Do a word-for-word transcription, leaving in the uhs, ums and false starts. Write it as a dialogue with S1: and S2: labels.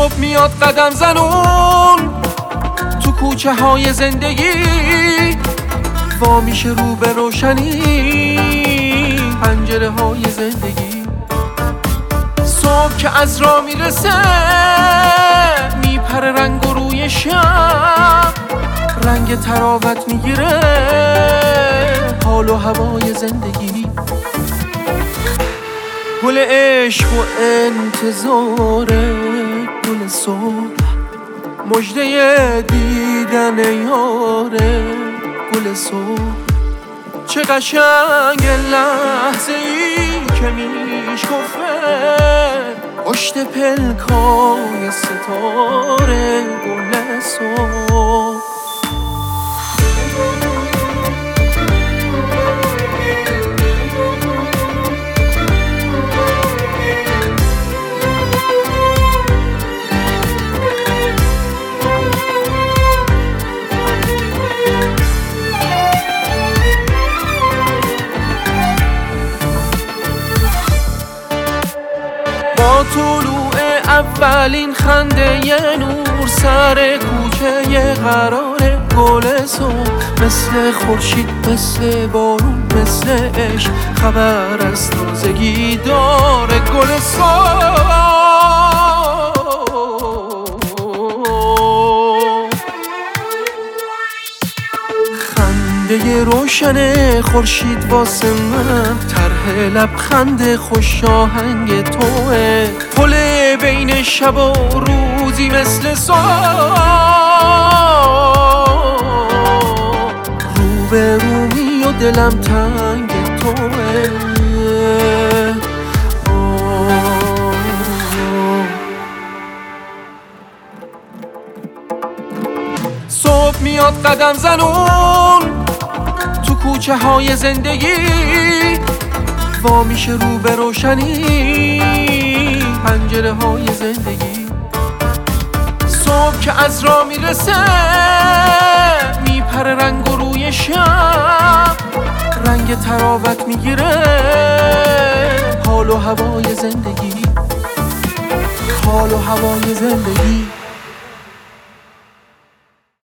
S1: صبح میاد قدم زنون تو کوچه های زندگی، وا میشه رو به روشنی پنجره های زندگی. صبح که از راه میرسه میپره رنگ و روی شب، رنگ تراوت میگیره حال و هوای زندگی. گل عشق و انتظار گل صبح، مژده دیدن یاره گل صبح. چه قشنگ لحظه ای که میشکفه پشت پلکای ستاره گل صبح. با طلوع اولین خنده یه نور سر کوچه یه قراره گل صبح، مثل خورشید مثل بارون مثل عشق خبر از تازگی داره گل صبح. خنده روشن خورشید واسه من طرح لبخند خوش آهنگ توه، پل بین شب و روزی مثل صبح، رو به رومی و دلم تنگ توه. صبح میاد قدم زنون تو کوچه های زندگی، وا میشه رو به روشنی پنجره های زندگی. صبح که از راه میرسه میپره رنگ و روی شب، رنگ تراوت میگیره حال و هوای زندگی، حال و هوای زندگی.